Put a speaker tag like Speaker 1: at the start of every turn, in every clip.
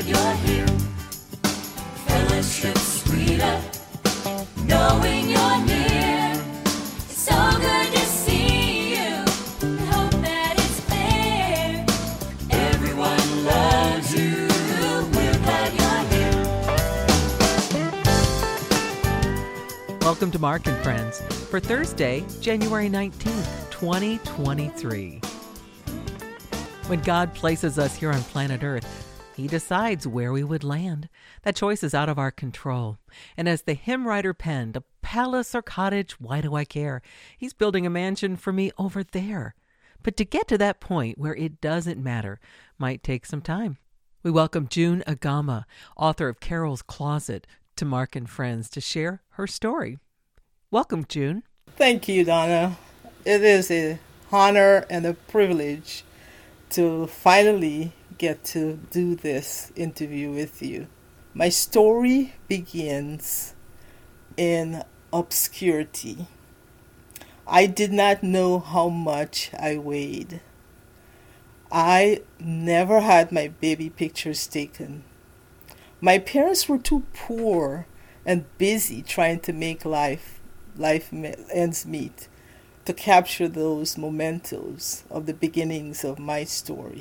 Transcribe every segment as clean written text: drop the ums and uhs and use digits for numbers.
Speaker 1: you're here. Fellowship sweeter, knowing you're near. It's so good to see you. I hope that it's clear. Everyone loves you. We're glad you're here.
Speaker 2: Welcome to Mark and Friends for Thursday, January 19th, 2023. When God places us here on planet Earth, He decides where we would land. That choice is out of our control. And as the hymn writer penned, a palace or cottage, why do I care? He's building a mansion for me over there. But to get to that point where it doesn't matter might take some time. We welcome June Agama, author of Carol's Closet, to Mark and Friends to share her story. Welcome, June.
Speaker 3: Thank you, Donna. It is an honor and a privilege to finally get to do this interview with you. My story begins in obscurity. I did not know how much I weighed. I never had my baby pictures taken. My parents were too poor and busy trying to make life ends meet to capture those mementos of the beginnings of my story.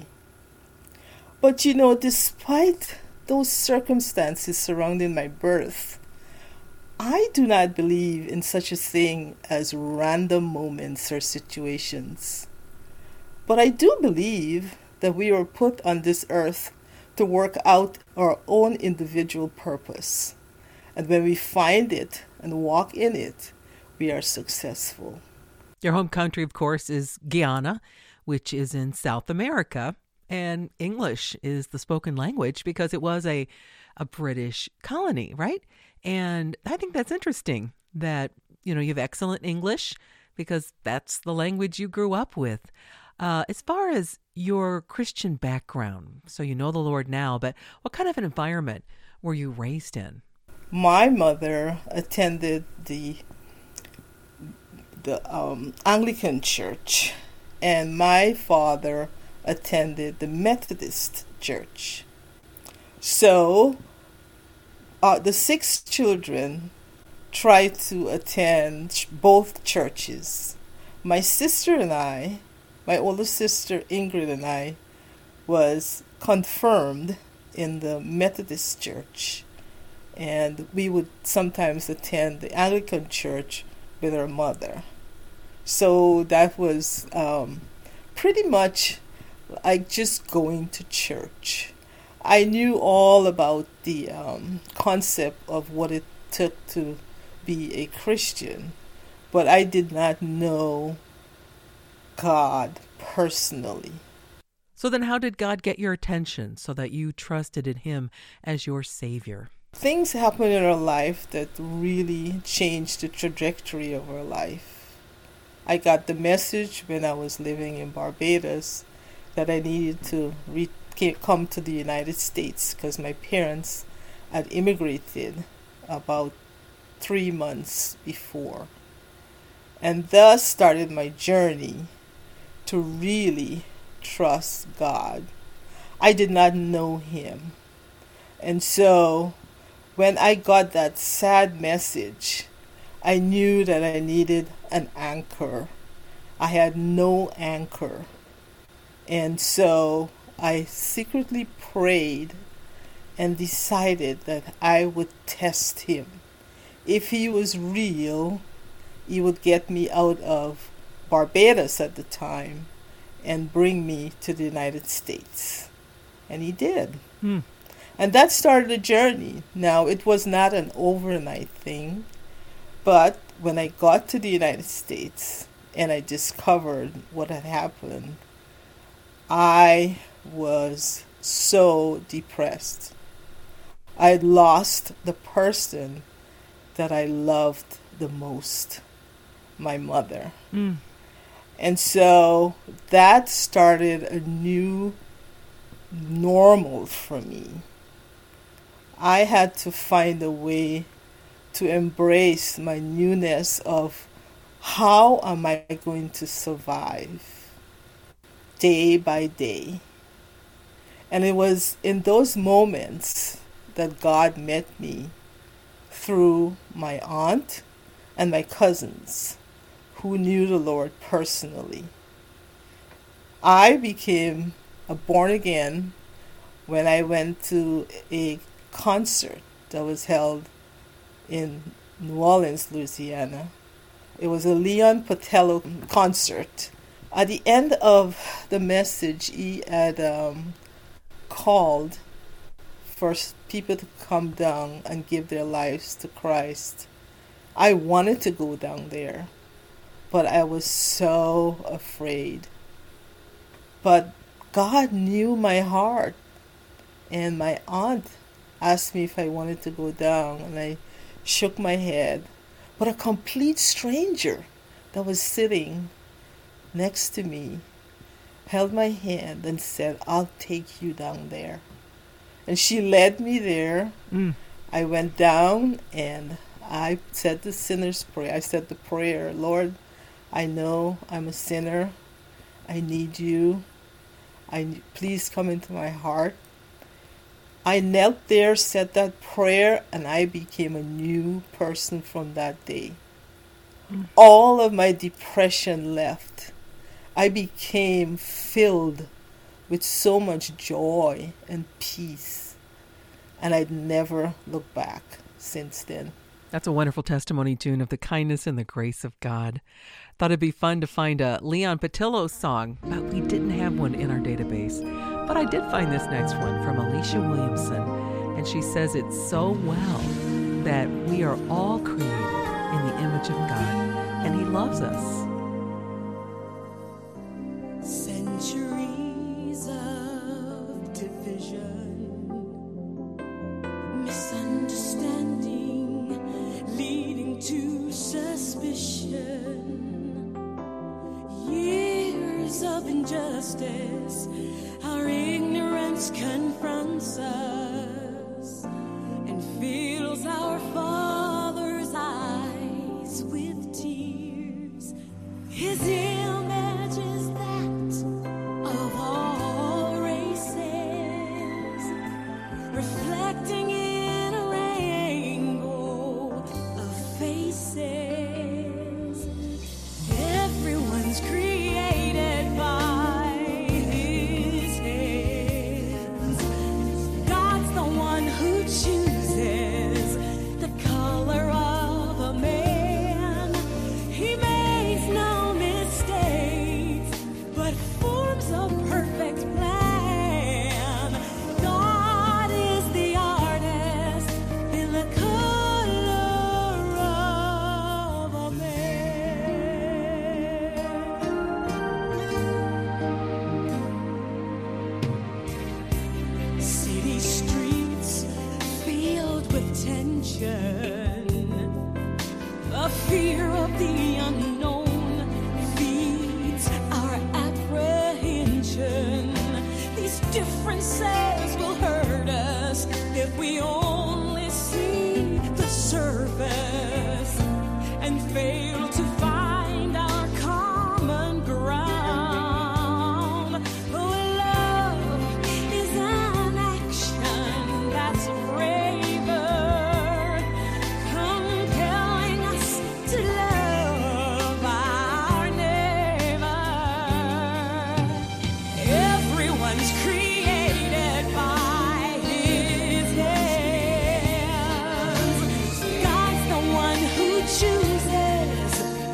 Speaker 3: But despite those circumstances surrounding my birth, I do not believe in such a thing as random moments or situations. But I do believe that we were put on this earth to work out our own individual purpose. And when we find it and walk in it, we are successful.
Speaker 2: Your home country, of course, is Guyana, which is in South America. And English is the spoken language because it was a British colony, right? And I think that's interesting that, you have excellent English because that's the language you grew up with. As far as your Christian background, so you know the Lord now, but what kind of an environment were you raised in?
Speaker 3: My mother attended the Anglican church, and my father attended the Methodist church. So the 6 children tried to attend both churches. My sister and I, my older sister Ingrid and I, was confirmed in the Methodist church, and we would sometimes attend the Anglican church with our mother. So that was pretty much like just going to church. I knew all about the concept of what it took to be a Christian, but I did not know God personally.
Speaker 2: So then how did God get your attention so that you trusted in Him as your Savior?
Speaker 3: Things happened in our life that really changed the trajectory of our life. I got the message when I was living in Barbados that I needed to come to the United States because my parents had immigrated about 3 months before. And thus started my journey to really trust God. I did not know Him. And so when I got that sad message, I knew that I needed an anchor. I had no anchor. And so I secretly prayed and decided that I would test Him. If He was real, He would get me out of Barbados at the time and bring me to the United States. And He did. And that started a journey. Now, it was not an overnight thing, but when I got to the United States and I discovered what had happened, I was so depressed. I had lost the person that I loved the most, my mother. And so that started a new normal for me. I had to find a way to embrace my newness of how am I going to survive day by day. And it was in those moments that God met me through my aunt and my cousins who knew the Lord personally. I became a born again when I went to a concert that was held in New Orleans, Louisiana. It was a Leon Patello concert. At the end of the message, he had called for people to come down and give their lives to Christ. I wanted to go down there, but I was so afraid. But God knew my heart, and my aunt asked me if I wanted to go down, and I shook my head. But a complete stranger that was sitting next to me held my hand and said, "I'll take you down there." And she led me there. I went down and I said the sinner's prayer. I said the prayer, "Lord, I know I'm a sinner. I need you. Please come into my heart." I knelt there, said that prayer, and I became a new person from that day. All of my depression left. I became filled with so much joy and peace, and I'd never looked back since then.
Speaker 2: That's a wonderful testimony, June, of the kindness and the grace of God. Thought it'd be fun to find a Leon Patillo song, but we didn't have one in our database. But I did find this next one from Alicia Williamson, and she says it so well that we are all created in the image of God, and He loves us.
Speaker 1: Centuries of division, misunderstanding, leading to suspicion, years of injustice, our ignorance confronts us and fills our Father's eyes with tears. His image is that of all races, reflecting in a rainbow of faces. Everyone's created by His hands. God's the one who chooses the color of a man. He makes no mistakes, but forms a perfect plan. God is the artist in the color of a man. City streets filled with tension, a fear of the unknown feeds our apprehension. These differences will hurt us if we only see the surface and fail to find our common ground. Oh, love is an action that's braver, compelling us to love our neighbor. Everyone's created by His hands. God's the one who chooses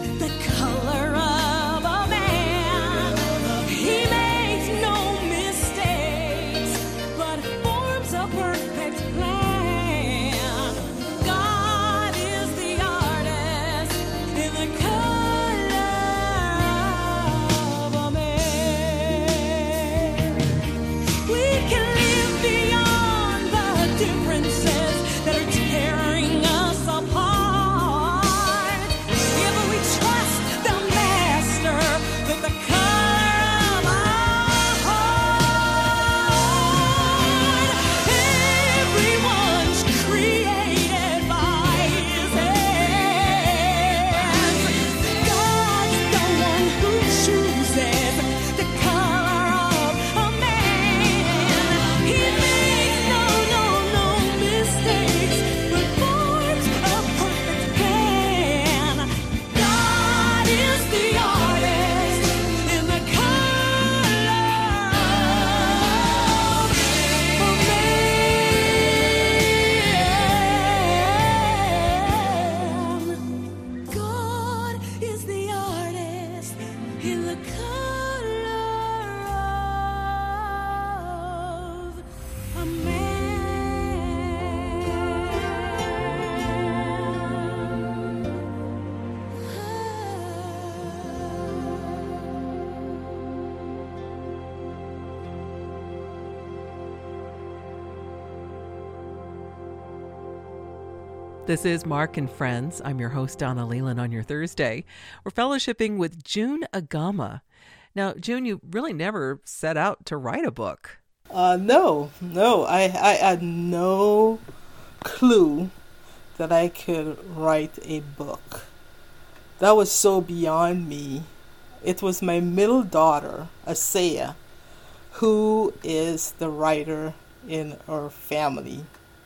Speaker 2: This is Mark and Friends. I'm your host, Donna Leland, on your Thursday. We're fellowshipping with June Agama. Now, June, you really never set out to write a book.
Speaker 3: No. I had no clue that I could write a book. That was so beyond me. It was my middle daughter, Asaya, who is the writer in our family.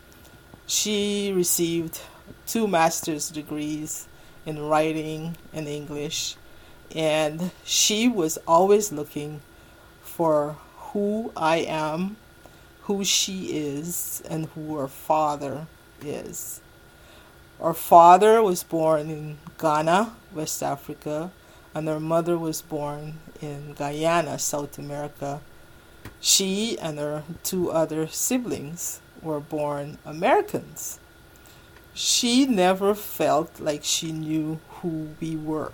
Speaker 3: She received 2 master's degrees in writing and English, and she was always looking for who I am, who she is, and who her father is. Our father was born in Ghana, West Africa, and her mother was born in Guyana, South America. She and her 2 other siblings were born Americans. She never felt like she knew who we were.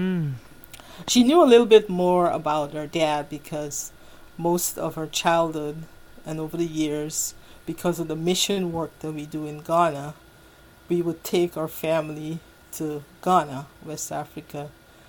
Speaker 3: She knew a little bit more about her dad because most of her childhood and over the years, because of the mission work that we do in Ghana, we would take our family to Ghana, West Africa.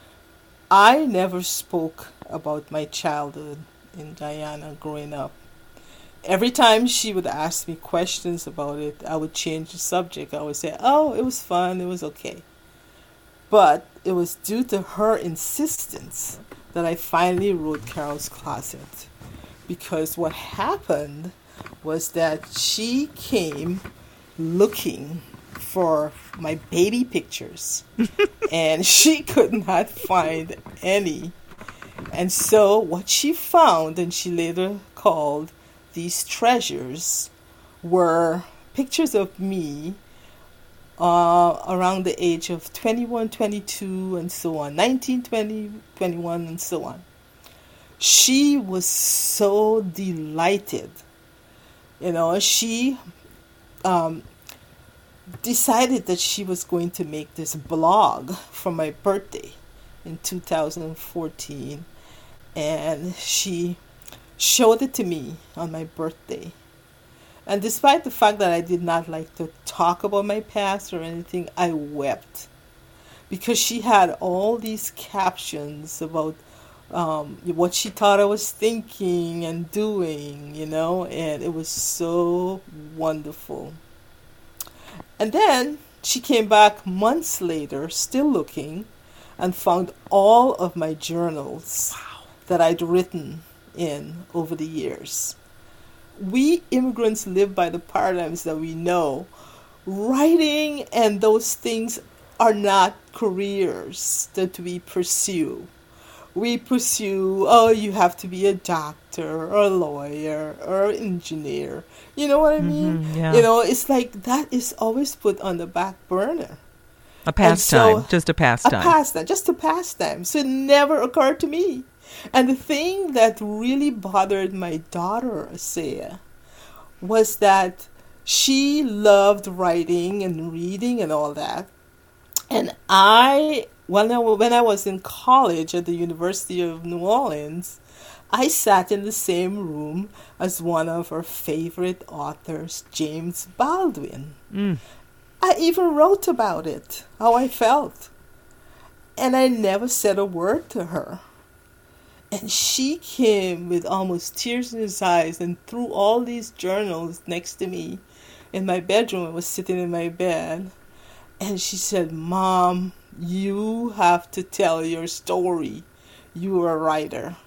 Speaker 3: I never spoke about my childhood in Guyana growing up. Every time she would ask me questions about it, I would change the subject. I would say, oh, it was fun, it was okay. But it was due to her insistence that I finally wrote Carol's Closet. Because what happened was that she came looking for my baby pictures. And she could not find any. And so what she found, and she later called these treasures, were pictures of me around the age of 21, 22, and so on, 19, 20, 21, and so on. She was so delighted. She decided that she was going to make this blog for my birthday in 2014, and she showed it to me on my birthday. And despite the fact that I did not like to talk about my past or anything, I wept because she had all these captions about what she thought I was thinking and doing, and it was so wonderful. And then she came back months later, still looking, and found all of my journals that I'd written in over the years. We immigrants live by the paradigms that we know. Writing and those things are not careers that we pursue. We pursue, you have to be a doctor or a lawyer or an engineer. You know what I mean?
Speaker 2: Yeah.
Speaker 3: It's like that is always put on the back burner.
Speaker 2: A pastime, just a pastime.
Speaker 3: Just a pastime. So it never occurred to me. And the thing that really bothered my daughter, Asaya, was that she loved writing and reading and all that. And when I was in college at the University of New Orleans, I sat in the same room as one of her favorite authors, James Baldwin. I even wrote about it, how I felt. And I never said a word to her. And she came with almost tears in her eyes and threw all these journals next to me in my bedroom. I was sitting in my bed. And she said, Mom, you have to tell your story. You are a writer.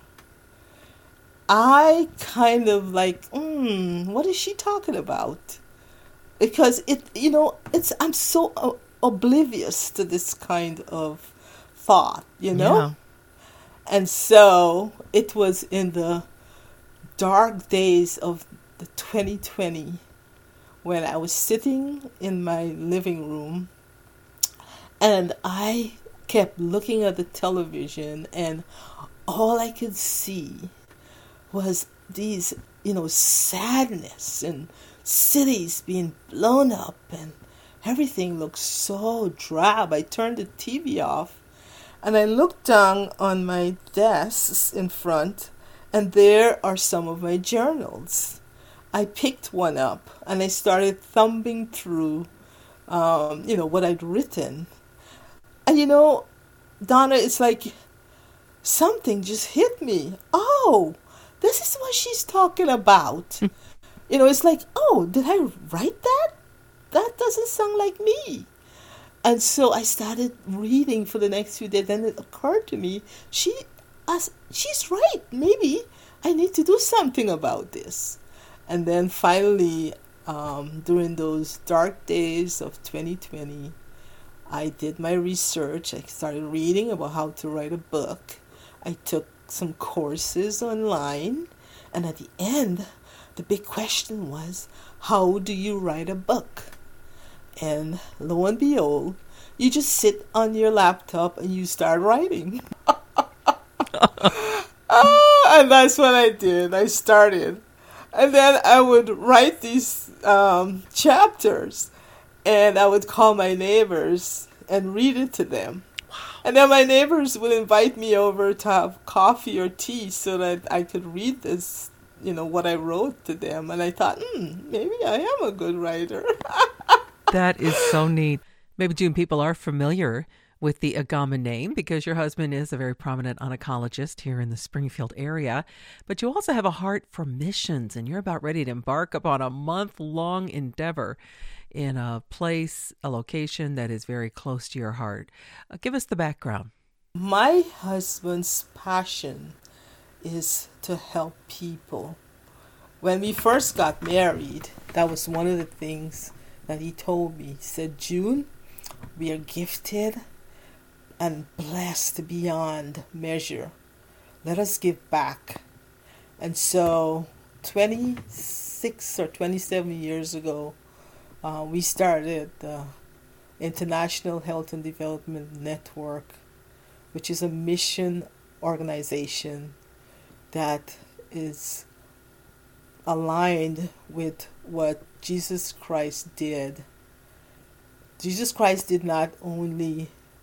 Speaker 3: I kind of like, what is she talking about? Because I'm so oblivious to this kind of thought,
Speaker 2: Yeah.
Speaker 3: And so it was in the dark days of the 2020 when I was sitting in my living room and I kept looking at the television, and all I could see was these, sadness and cities being blown up and everything looked so drab. I turned the TV off and I looked down on my desks in front, and there are some of my journals. I picked one up and I started thumbing through what I'd written. And Donna, it's like something just hit me. Oh, this is what she's talking about. It's like, oh, did I write that? That doesn't sound like me. And so I started reading for the next few days. Then it occurred to me, she's right. Maybe I need to do something about this. And then finally, during those dark days of 2020, I did my research. I started reading about how to write a book. I took some courses online. And at the end, the big question was, how do you write a book? And lo and behold, you just sit on your laptop and you start writing. And that's what I did. I started. And then I would write these chapters. And I would call my neighbors and read it to them. And then my neighbors would invite me over to have coffee or tea so that I could read this, what I wrote to them. And I thought, maybe I am a good writer.
Speaker 2: That is so neat. Maybe, June, people are familiar with the Agama name because your husband is a very prominent oncologist here in the Springfield area. But you also have a heart for missions, and you're about ready to embark upon a month-long endeavor in a place, a location that is very close to your heart. Give us the background.
Speaker 3: My husband's passion is to help people. When we first got married, that was one of the things that he told me. He said, June, we are gifted and blessed beyond measure. Let us give back. And so 26 or 27 years ago, we started the International Health and Development Network, which is a mission organization that is aligned with what Jesus Christ did. Jesus Christ did not only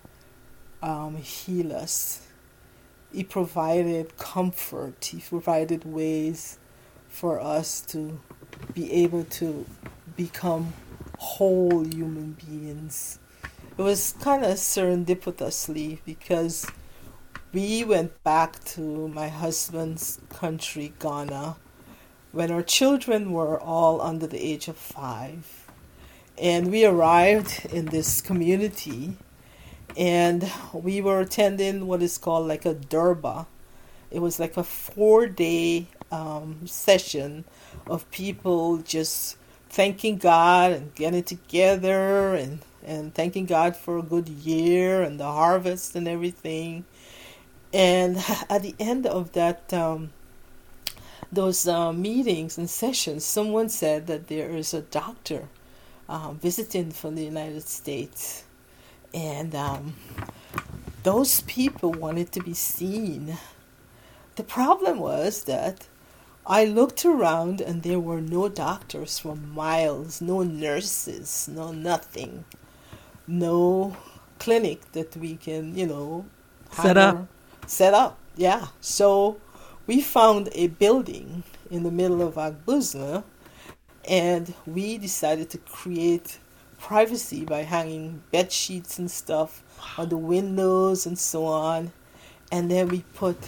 Speaker 3: heal us. He provided comfort. He provided ways for us to be able to become whole human beings. It was kind of serendipitously because we went back to my husband's country, Ghana, when our children were all under the age of 5. And we arrived in this community and we were attending what is called like a Durba. It was like a 4-day session of people just thanking God and getting together and thanking God for a good year and the harvest and everything. And at the end of that, those meetings and sessions, someone said that there is a doctor visiting from the United States. And those people wanted to be seen. The problem was that I looked around and there were no doctors for miles, no nurses, no nothing, no clinic that we can, set up. Yeah. So we found a building in the middle of Agbuzna, and we decided to create privacy by hanging bed sheets and stuff on the windows and so on. And then we put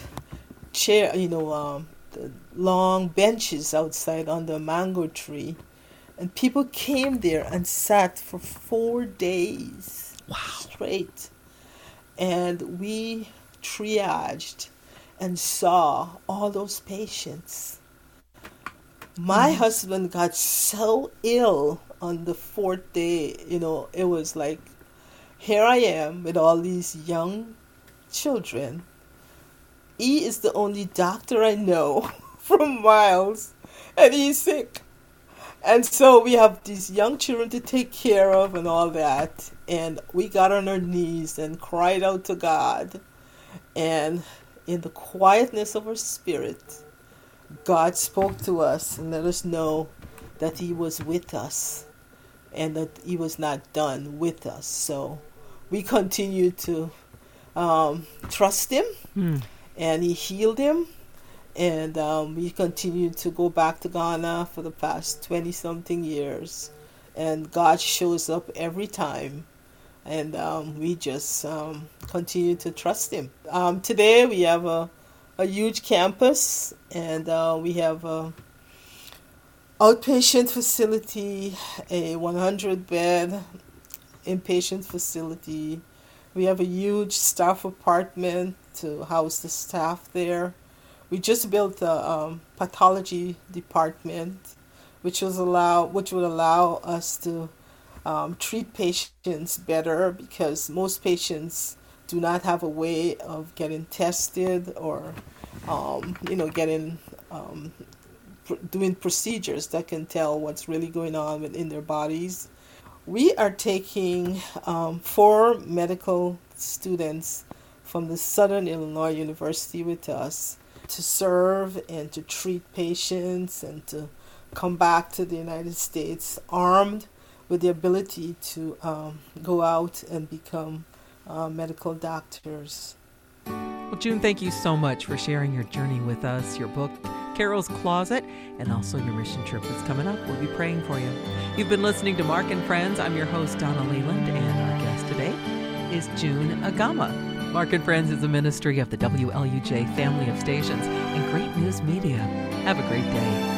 Speaker 3: the long benches outside under a mango tree, and people came there and sat for 4 days straight. And we triaged and saw all those patients. My husband got so ill on the 4th day, it was like, here I am with all these young children. He is the only doctor I know from miles, and he's sick. And so we have these young children to take care of and all that. And we got on our knees and cried out to God. And in the quietness of our spirit, God spoke to us and let us know that He was with us and that He was not done with us. So we continued to trust Him, and He healed him. And we continued to go back to Ghana for the past 20-something years. and God shows up every time. And we just continue to trust Him. Today we have a huge campus, and we have a outpatient facility, a 100-bed inpatient facility. We have a huge staff apartment to house the staff there. We just built a pathology department, which would allow us to treat patients better, because most patients do not have a way of getting tested or getting doing procedures that can tell what's really going on within their bodies. We are taking 4 medical students from the Southern Illinois University with us to serve and to treat patients and to come back to the United States armed with the ability to go out and become medical doctors.
Speaker 2: Well, June, thank you so much for sharing your journey with us, your book, Carol's Closet, and also your mission trip that's coming up. We'll be praying for you. You've been listening to Mark and Friends. I'm your host, Donna Leland, and our guest today is June Agama. Mark and Friends is a ministry of the WLUJ family of stations and Great News Media. Have a great day.